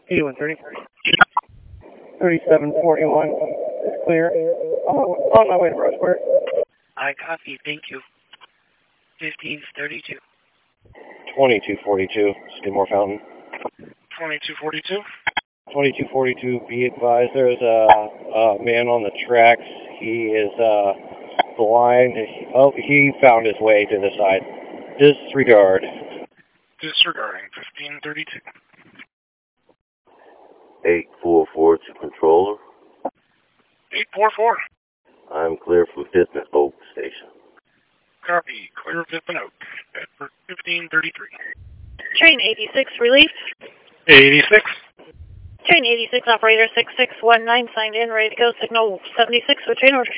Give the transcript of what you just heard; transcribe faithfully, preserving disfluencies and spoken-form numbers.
eighty-one thirty. thirty-seven forty-one. Clear. Oh, on my way to Roseburg. I copy, thank you. fifteen thirty-two. twenty-two forty-two, Skidmore Fountain. twenty-two forty-two. twenty-two forty-two, be advised there's a, a man on the tracks. He is uh, blind. Oh, he found his way to the side. Disregard. Disregarding. fifteen thirty-two. eight four four to controller. eight four four. I'm clear for Fifth and Oak Station. Copy. Clear Fifth and Oak. Bedford fifteen thirty-three. Train eighty-six, relief. eighty-six. Train eighty-six, operator six six one nine, signed in, ready to go. Signal seventy-six with train order.